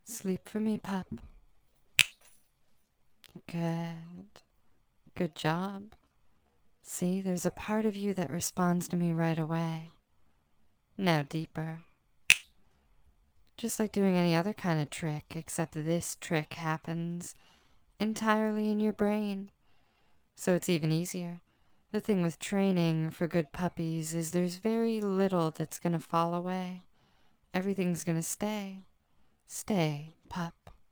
Sleep for me, pup. Good. Good job. See, there's a part of you that responds to me right away. Now deeper. Just like doing any other kind of trick, except this trick happens entirely in your brain. So it's even easier. The thing with training for good puppies is there's very little that's gonna fall away. Everything's gonna stay. Stay, pup.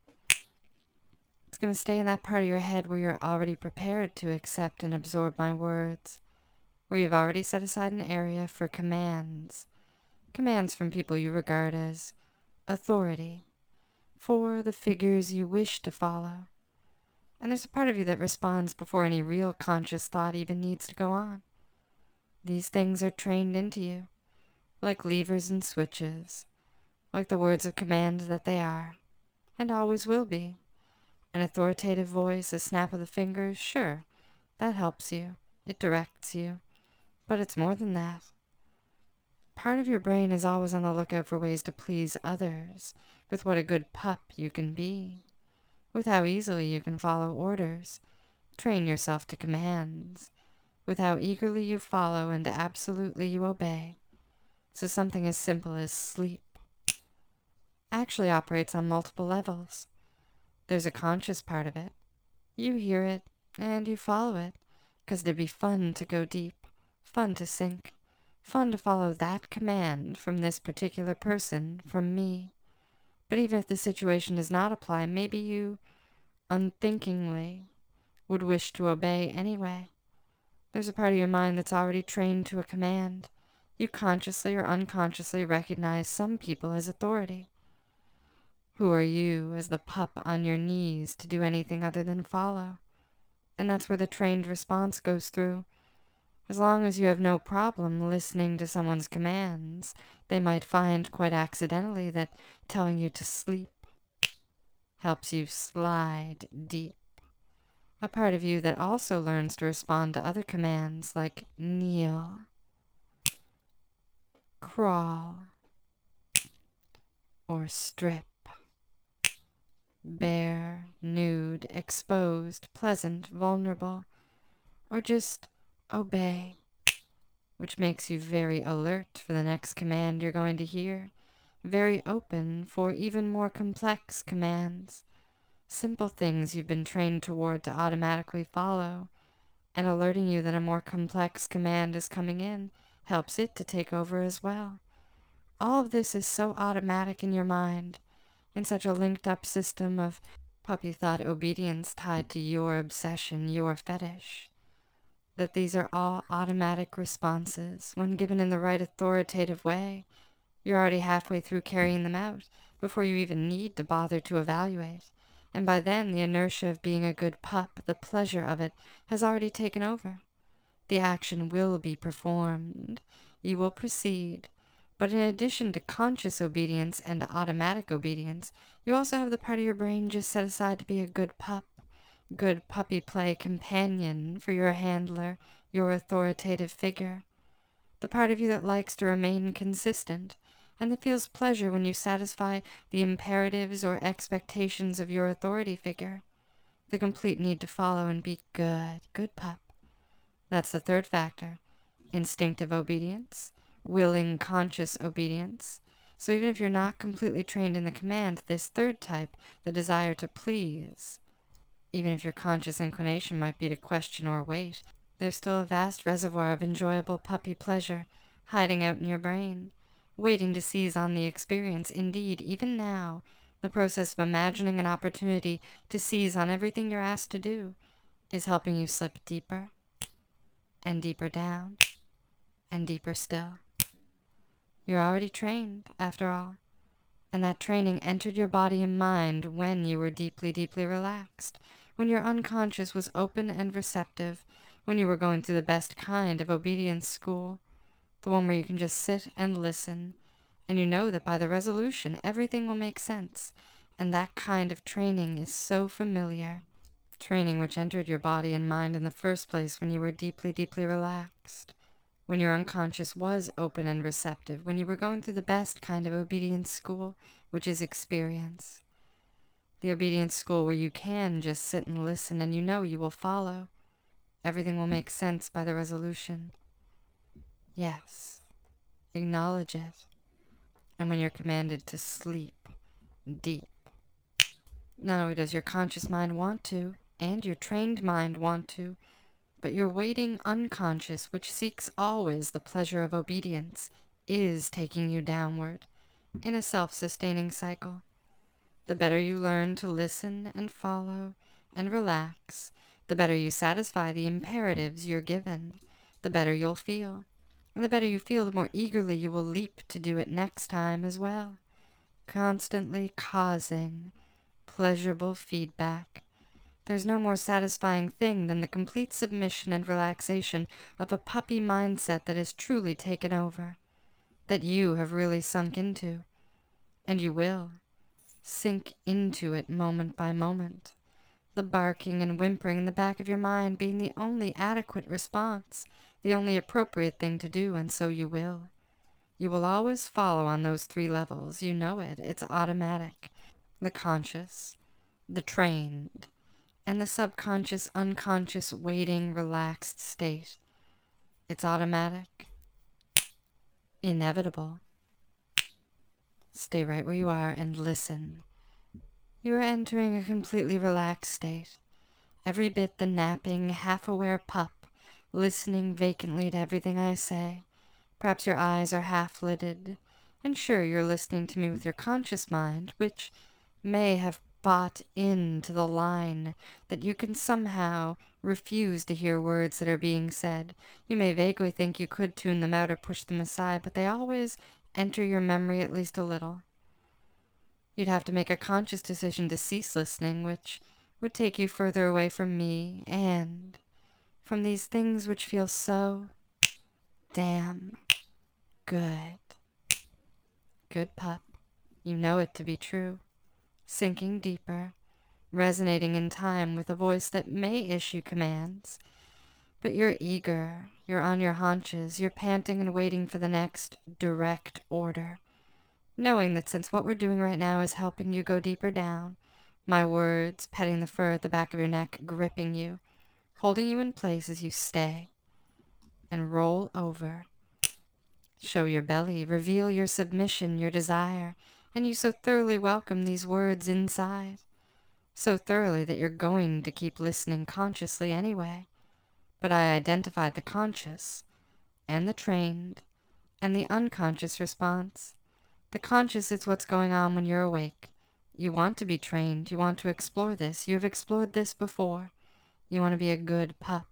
It's gonna stay in that part of your head where you're already prepared to accept and absorb my words, where you've already set aside an area for commands. Commands from people you regard as authority, for the figures you wish to follow. And there's a part of you that responds before any real conscious thought even needs to go on. These things are trained into you, like levers and switches, like the words of command that they are, and always will be. An authoritative voice, a snap of the fingers, sure, that helps you. It directs you. But it's more than that. Part of your brain is always on the lookout for ways to please others, with what a good pup you can be, with how easily you can follow orders, train yourself to commands, with how eagerly you follow and absolutely you obey. So something as simple as sleep actually operates on multiple levels. There's a conscious part of it. You hear it, and you follow it, 'cause it'd be fun to go deep, fun to sink, fun to follow that command from this particular person, from me. But even if the situation does not apply, maybe you, unthinkingly, would wish to obey anyway. There's a part of your mind that's already trained to a command. You consciously or unconsciously recognize some people as authority. Who are you, as the pup on your knees, to do anything other than follow? And that's where the trained response goes through. As long as you have no problem listening to someone's commands, they might find quite accidentally that telling you to sleep helps you slide deep. A part of you that also learns to respond to other commands like kneel, crawl, or strip. Bare, nude, exposed, pleasant, vulnerable, or just obey, which makes you very alert for the next command you're going to hear, very open for even more complex commands, simple things you've been trained toward to automatically follow, and alerting you that a more complex command is coming in helps it to take over as well. All of this is so automatic in your mind, in such a linked up system of puppy thought obedience tied to your obsession, your fetish, that these are all automatic responses. When given in the right authoritative way, you're already halfway through carrying them out before you even need to bother to evaluate. And by then, the inertia of being a good pup, the pleasure of it, has already taken over. The action will be performed. You will proceed. But in addition to conscious obedience and automatic obedience, you also have the part of your brain just set aside to be a good pup, good puppy play companion for your handler, your authoritative figure. The part of you that likes to remain consistent, and that feels pleasure when you satisfy the imperatives or expectations of your authority figure. The complete need to follow and be good, good pup. That's the third factor. Instinctive obedience, willing, conscious obedience. So even if you're not completely trained in the command, this third type, the desire to please, even if your conscious inclination might be to question or wait, there's still a vast reservoir of enjoyable puppy pleasure hiding out in your brain, waiting to seize on the experience. Indeed, even now, the process of imagining an opportunity to seize on everything you're asked to do is helping you slip deeper and deeper down and deeper still. You're already trained, after all, and that training entered your body and mind when you were deeply, deeply relaxed, when your unconscious was open and receptive, when you were going through the best kind of obedience school, the one where you can just sit and listen, and you know that by the resolution everything will make sense, and that kind of training is so familiar. Training which entered your body and mind in the first place when you were deeply, deeply relaxed, when your unconscious was open and receptive, when you were going through the best kind of obedience school, which is experience. The obedience school where you can just sit and listen and you know you will follow. Everything will make sense by the resolution. Yes, acknowledge it. And when you're commanded to sleep deep, not only does your conscious mind want to, and your trained mind want to, but your waiting unconscious, which seeks always the pleasure of obedience, is taking you downward in a self-sustaining cycle. The better you learn to listen and follow and relax, the better you satisfy the imperatives you're given, the better you'll feel. And the better you feel, the more eagerly you will leap to do it next time as well, constantly causing pleasurable feedback. There's no more satisfying thing than the complete submission and relaxation of a puppy mindset that has truly taken over, that you have really sunk into, and you will sink into it moment by moment. The barking and whimpering in the back of your mind being the only adequate response, the only appropriate thing to do, and so you will. You will always follow on those 3 levels. You know it. It's automatic. The conscious, the trained, and the subconscious, unconscious, waiting, relaxed state. It's automatic. Inevitable. Stay right where you are and listen. You are entering a completely relaxed state. Every bit the napping, half-aware pup, listening vacantly to everything I say. Perhaps your eyes are half-lidded, and sure, you're listening to me with your conscious mind, which may have bought into the line that you can somehow refuse to hear words that are being said. You may vaguely think you could tune them out or push them aside, but they always enter your memory at least a little. You'd have to make a conscious decision to cease listening, which would take you further away from me and from these things which feel so damn good. Good pup. You know it to be true. Sinking deeper, resonating in time with a voice that may issue commands. But you're eager, you're on your haunches, you're panting and waiting for the next direct order. Knowing that since what we're doing right now is helping you go deeper down, my words, petting the fur at the back of your neck, gripping you, holding you in place as you stay and roll over. Show your belly, reveal your submission, your desire, and you so thoroughly welcome these words inside. So thoroughly that you're going to keep listening consciously anyway. But I identified the conscious, and the trained, and the unconscious response. The conscious is what's going on when you're awake. You want to be trained. You want to explore this. You have explored this before. You want to be a good pup.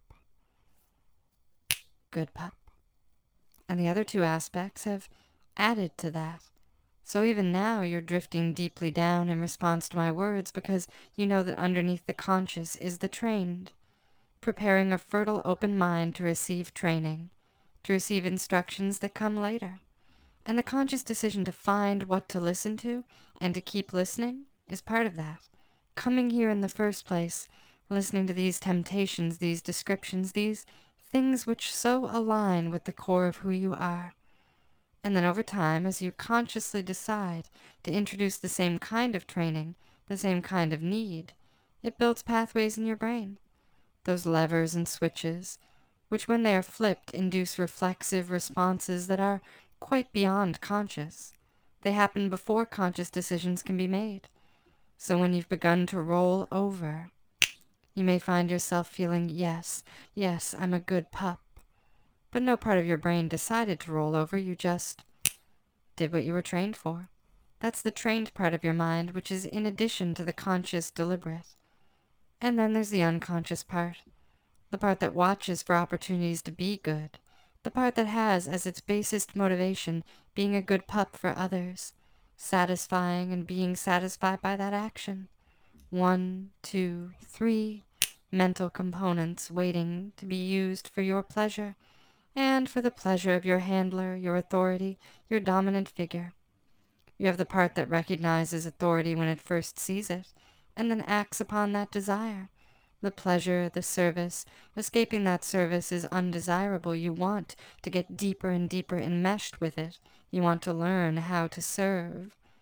Good pup. And the other 2 aspects have added to that. So even now you're drifting deeply down in response to my words because you know that underneath the conscious is the trained, preparing a fertile open mind to receive training, to receive instructions that come later. And the conscious decision to find what to listen to and to keep listening is part of that. Coming here in the first place, listening to these temptations, these descriptions, these things which so align with the core of who you are. And then over time, as you consciously decide to introduce the same kind of training, the same kind of need, it builds pathways in your brain. Those levers and switches, which when they are flipped induce reflexive responses that are quite beyond conscious. They happen before conscious decisions can be made. So when you've begun to roll over, you may find yourself feeling, yes, I'm a good pup. But no part of your brain decided to roll over, you just did what you were trained for. That's the trained part of your mind, which is in addition to the conscious deliberate. And then there's the unconscious part, the part that watches for opportunities to be good, the part that has as its basest motivation being a good pup for others, satisfying and being satisfied by that action. 1, 2, 3 mental components waiting to be used for your pleasure and for the pleasure of your handler, your authority, your dominant figure. You have the part that recognizes authority when it first sees it, and then acts upon that desire. The pleasure, the service, escaping that service is undesirable. You want to get deeper and deeper enmeshed with it. You want to learn how to serve.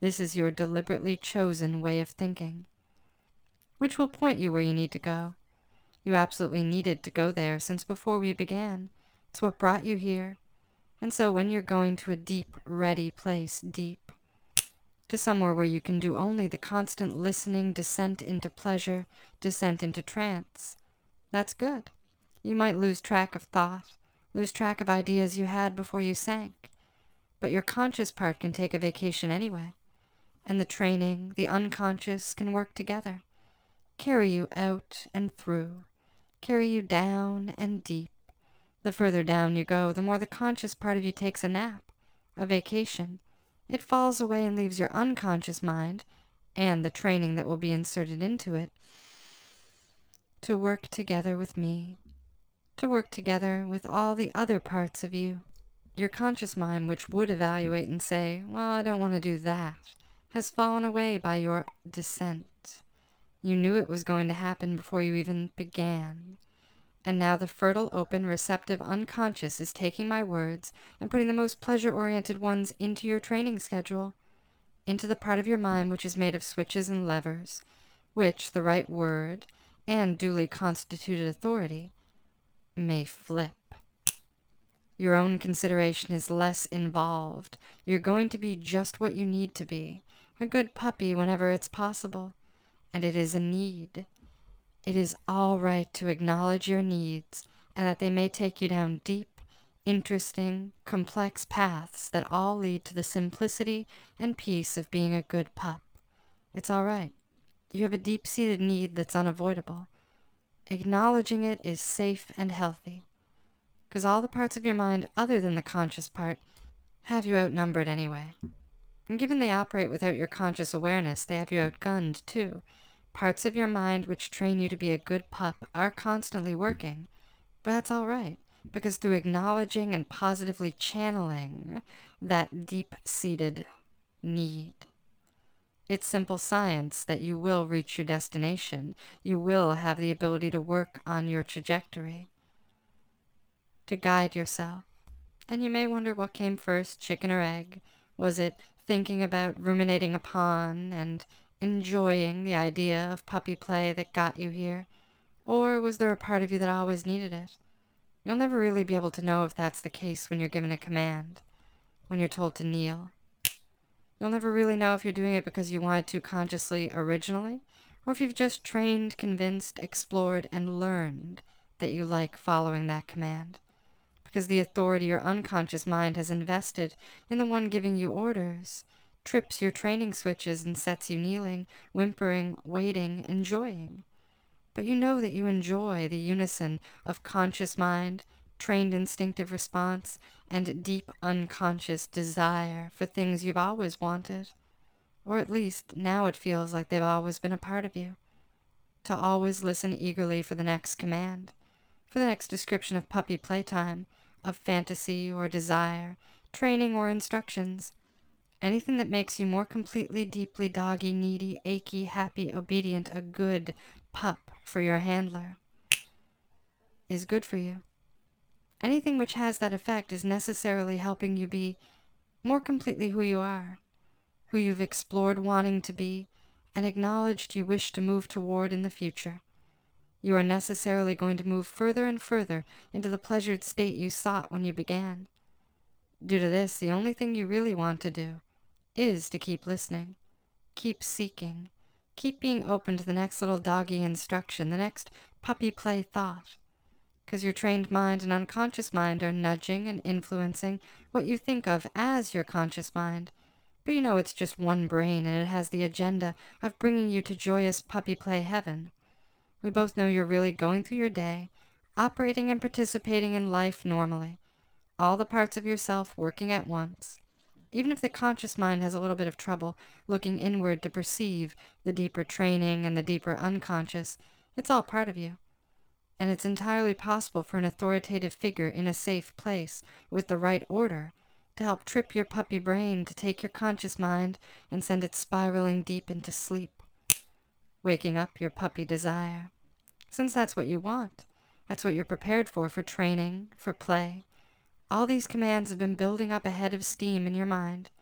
This is your deliberately chosen way of thinking, which will point you where you need to go. You absolutely needed to go there since before we began. It's what brought you here. And so when you're going to a deep, ready place, deep, to somewhere where you can do only the constant listening, descent into pleasure, descent into trance, that's good. You might lose track of thought, lose track of ideas you had before you sank, but your conscious part can take a vacation anyway. And the training, the unconscious, can work together, carry you out and through, carry you down and deep. The further down you go, the more the conscious part of you takes a nap, a vacation. It falls away and leaves your unconscious mind, and the training that will be inserted into it, to work together with me, to work together with all the other parts of you. Your conscious mind, which would evaluate and say, well, I don't want to do that, has fallen away by your descent. You knew it was going to happen before you even began. And now the fertile, open, receptive unconscious is taking my words and putting the most pleasure-oriented ones into your training schedule, into the part of your mind which is made of switches and levers, which the right word and duly constituted authority may flip. Your own consideration is less involved. You're going to be just what you need to be, a good puppy whenever it's possible. And it is a need. It is all right to acknowledge your needs, and that they may take you down deep, interesting, complex paths that all lead to the simplicity and peace of being a good pup. It's all right. You have a deep-seated need that's unavoidable. Acknowledging it is safe and healthy, because all the parts of your mind other than the conscious part have you outnumbered anyway. And given they operate without your conscious awareness, they have you outgunned too. Parts of your mind which train you to be a good pup are constantly working, but that's all right, because through acknowledging and positively channeling that deep-seated need, it's simple science that you will reach your destination. You will have the ability to work on your trajectory, to guide yourself. And you may wonder what came first, chicken or egg. Was it thinking about, ruminating upon, and enjoying the idea of puppy play that got you here? Or was there a part of you that always needed it? You'll never really be able to know if that's the case when you're given a command, when you're told to kneel. You'll never really know if you're doing it because you wanted to consciously originally, or if you've just trained, convinced, explored, and learned that you like following that command, because the authority your unconscious mind has invested in the one giving you orders trips your training switches and sets you kneeling, whimpering, waiting, enjoying. But you know that you enjoy the unison of conscious mind, trained instinctive response, and deep unconscious desire for things you've always wanted. Or at least now it feels like they've always been a part of you. To always listen eagerly for the next command, for the next description of puppy playtime, of fantasy or desire, training or instructions. Anything that makes you more completely, deeply doggy, needy, achy, happy, obedient, a good pup for your handler is good for you. Anything which has that effect is necessarily helping you be more completely who you are, who you've explored wanting to be, and acknowledged you wish to move toward in the future. You are necessarily going to move further and further into the pleasured state you sought when you began. Due to this, the only thing you really want to do is to keep listening, keep seeking, keep being open to the next little doggy instruction, the next puppy play thought, because your trained mind and unconscious mind are nudging and influencing what you think of as your conscious mind. But you know it's just one brain, and it has the agenda of bringing you to joyous puppy play heaven. We both know you're really going through your day, operating and participating in life normally, all the parts of yourself working at once. Even if the conscious mind has a little bit of trouble looking inward to perceive the deeper training and the deeper unconscious, it's all part of you. And it's entirely possible for an authoritative figure in a safe place with the right order to help trip your puppy brain to take your conscious mind and send it spiraling deep into sleep, waking up your puppy desire. Since that's what you want, that's what you're prepared for training, for play. All these commands have been building up a head of steam in your mind,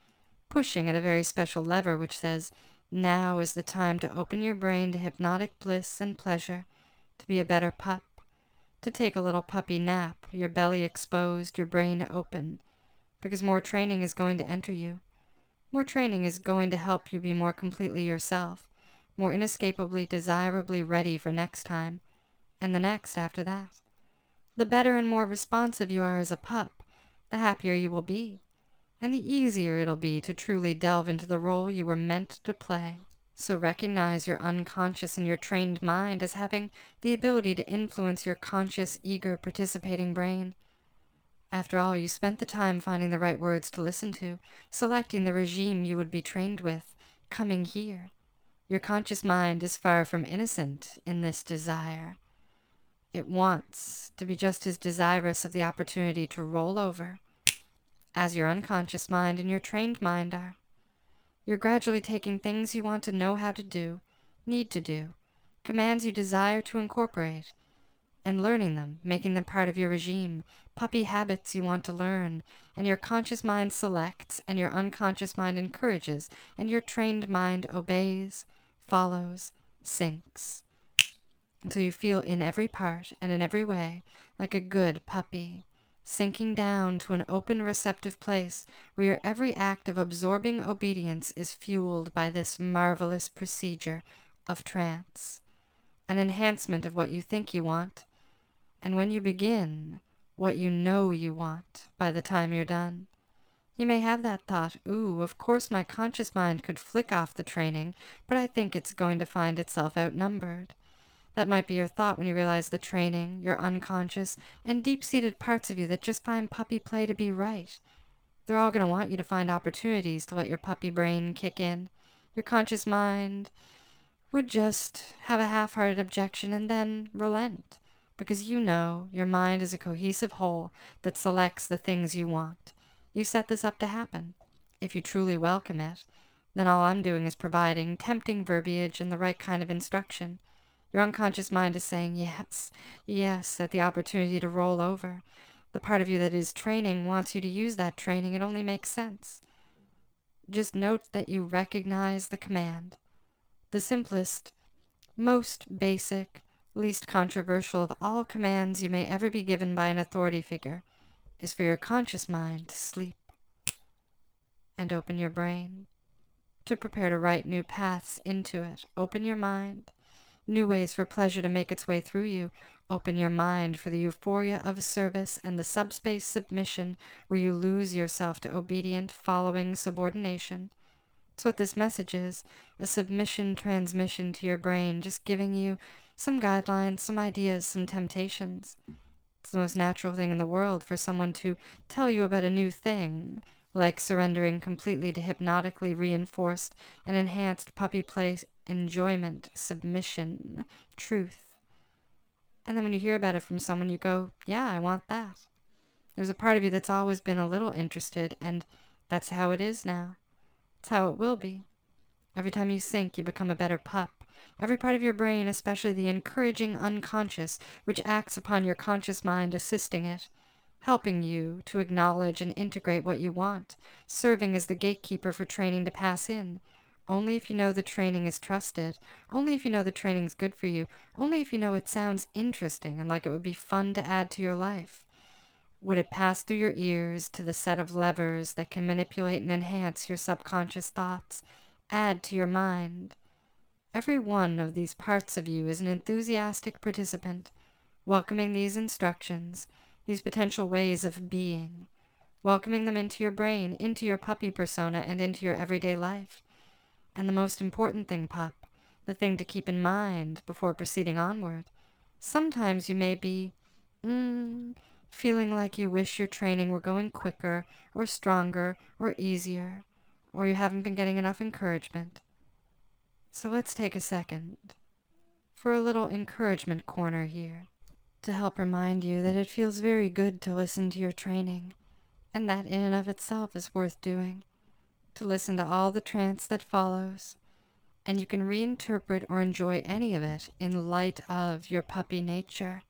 pushing at a very special lever which says, now is the time to open your brain to hypnotic bliss and pleasure, to be a better pup, to take a little puppy nap, your belly exposed, your brain open, because more training is going to enter you. More training is going to help you be more completely yourself, more inescapably, desirably ready for next time, and the next after that. The better and more responsive you are as a pup, the happier you will be, and the easier it'll be to truly delve into the role you were meant to play. So recognize your unconscious and your trained mind as having the ability to influence your conscious, eager, participating brain. After all, you spent the time finding the right words to listen to, selecting the regime you would be trained with, coming here. Your conscious mind is far from innocent in this desire. It wants to be just as desirous of the opportunity to roll over as your unconscious mind and your trained mind are. You're gradually taking things you want to know how to do, need to do, commands you desire to incorporate, and learning them, making them part of your regime, puppy habits you want to learn, and your conscious mind selects, and your unconscious mind encourages, and your trained mind obeys, follows, sinks, until you feel in every part and in every way like a good puppy, sinking down to an open receptive place where your every act of absorbing obedience is fueled by this marvelous procedure of trance, an enhancement of what you think you want, and when you begin, what you know you want by the time you're done. You may have that thought, ooh, of course my conscious mind could flick off the training, but I think it's going to find itself outnumbered. That might be your thought when you realize the training, your unconscious, and deep-seated parts of you that just find puppy play to be right. They're all going to want you to find opportunities to let your puppy brain kick in. Your conscious mind would just have a half-hearted objection and then relent, because you know your mind is a cohesive whole that selects the things you want. You set this up to happen. If you truly welcome it, then all I'm doing is providing tempting verbiage and the right kind of instruction. Your unconscious mind is saying yes, yes, at the opportunity to roll over. The part of you that is training wants you to use that training. It only makes sense. Just note that you recognize the command. The simplest, most basic, least controversial of all commands you may ever be given by an authority figure is for your conscious mind to sleep and open your brain, to prepare to write new paths into it. Open your mind. New ways for pleasure to make its way through you. Open your mind for the euphoria of service and the subspace submission where you lose yourself to obedient, following subordination. That's what this message is, a submission transmission to your brain, just giving you some guidelines, some ideas, some temptations. It's the most natural thing in the world for someone to tell you about a new thing, like surrendering completely to hypnotically reinforced and enhanced puppy play enjoyment, submission, truth. And then when you hear about it from someone, you go, yeah, I want that. There's a part of you that's always been a little interested, and that's how it is now. It's how it will be. Every time you sink, you become a better pup. Every part of your brain, especially the encouraging unconscious, which acts upon your conscious mind, assisting it, helping you to acknowledge and integrate what you want, serving as the gatekeeper for training to pass in. Only if you know the training is trusted, only if you know the training's good for you, only if you know it sounds interesting and like it would be fun to add to your life, would it pass through your ears to the set of levers that can manipulate and enhance your subconscious thoughts, add to your mind. Every one of these parts of you is an enthusiastic participant, welcoming these instructions, these potential ways of being, welcoming them into your brain, into your puppy persona, and into your everyday life. And the most important thing, pup, the thing to keep in mind before proceeding onward, sometimes you may be, feeling like you wish your training were going quicker, or stronger, or easier, or you haven't been getting enough encouragement. So let's take a second for a little encouragement corner here to help remind you that it feels very good to listen to your training, and that in and of itself is worth doing, to listen to all the trance that follows, and you can reinterpret or enjoy any of it in light of your puppy nature.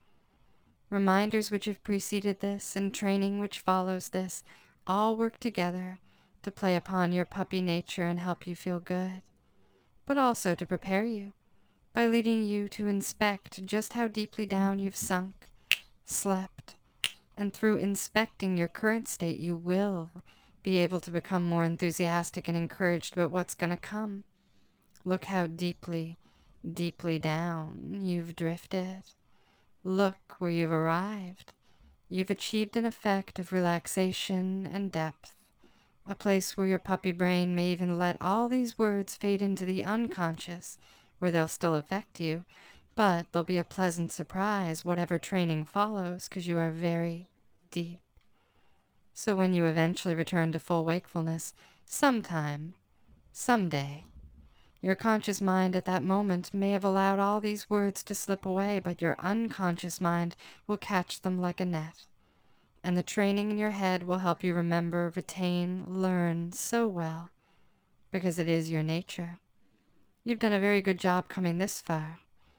Reminders which have preceded this and training which follows this all work together to play upon your puppy nature and help you feel good, but also to prepare you by leading you to inspect just how deeply down you've sunk, slept, and through inspecting your current state, you will be able to become more enthusiastic and encouraged about what's going to come. Look how deeply, deeply down you've drifted. Look where you've arrived. You've achieved an effect of relaxation and depth, a place where your puppy brain may even let all these words fade into the unconscious, where they'll still affect you, but they'll be a pleasant surprise whatever training follows, because you are very deep. So when you eventually return to full wakefulness, sometime, someday, your conscious mind at that moment may have allowed all these words to slip away, but your unconscious mind will catch them like a net. And the training in your head will help you remember, retain, learn so well, because it is your nature. You've done a very good job coming this far.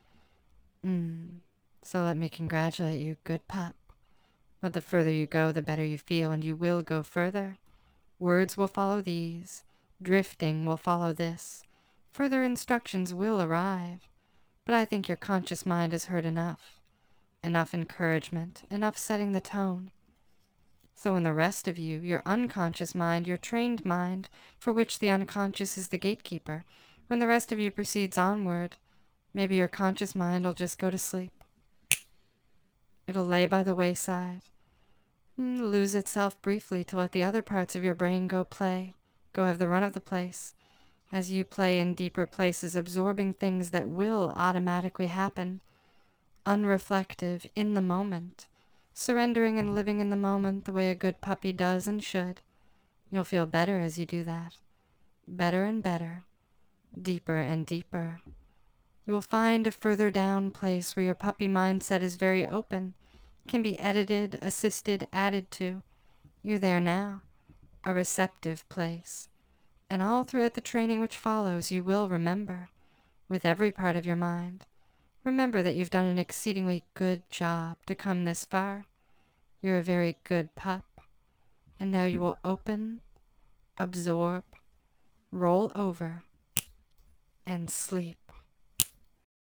So let me congratulate you, good pup. But the further you go, the better you feel, and you will go further. Words will follow these. Drifting will follow this. Further instructions will arrive. But I think your conscious mind has heard enough. Enough encouragement, enough setting the tone. So in the rest of you, your unconscious mind, your trained mind, for which the unconscious is the gatekeeper, when the rest of you proceeds onward, maybe your conscious mind will just go to sleep. It'll lay by the wayside, lose itself briefly to let the other parts of your brain go have the run of the place, as you play in deeper places, absorbing things that will automatically happen, unreflective, in the moment, surrendering and living in the moment the way a good puppy does and should. You'll feel better as you do that. Better and better. Deeper and deeper. You will find a further down place where your puppy mindset is very open, can be edited, assisted, added to. You're there now. A receptive place. And all throughout the training which follows, you will remember, with every part of your mind, remember that you've done an exceedingly good job to come this far. You're a very good pup. And now you will open, absorb, roll over, and sleep.